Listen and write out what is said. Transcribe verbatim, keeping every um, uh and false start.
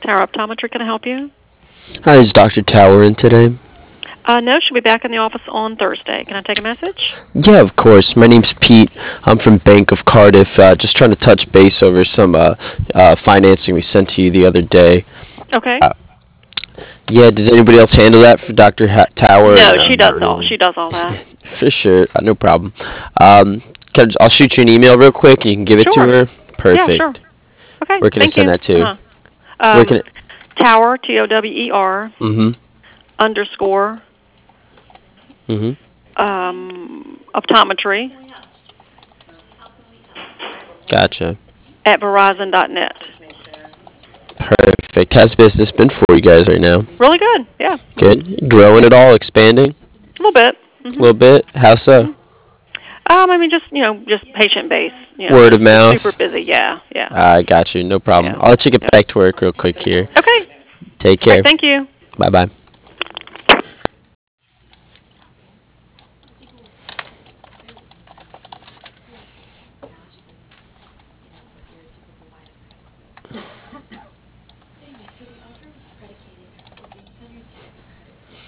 Tower Optometry. Can I help you? Hi, is Doctor Tower in today? Uh, no, she'll be back in the office on Thursday. Can I take a message? Yeah, of course. My name's Pete. I'm from Bank of Cardiff. Uh, just trying to touch base over some uh, uh, financing we sent to you the other day. Okay. Uh, yeah, does anybody else handle that for Doctor Ha- Tower? No, Uh, she does all. She does all that. for sure, uh, no problem. Um, can I, I'll shoot you an email real quick. And you can give it Sure. to her. Yeah, sure. Perfect. Okay. Where can I Thank send you. that to? Uh-huh. Um, Where can it? Tower, T O W E R, Mm-hmm. underscore, Mm-hmm. um, optometry Gotcha. at verizon dot net. Perfect. How's business been for you guys right now? Really good. Yeah. Good. Growing at all? Expanding? A little bit. A Mm-hmm. little bit. How so? Mm-hmm. Um, I mean, just, you know, just patient base. You know, Word of just mouth. Super busy. Yeah, yeah. I got you. No problem. Yeah. I'll let you get Yeah. back to work real quick here. Okay. Take All care. right, thank you. Bye bye.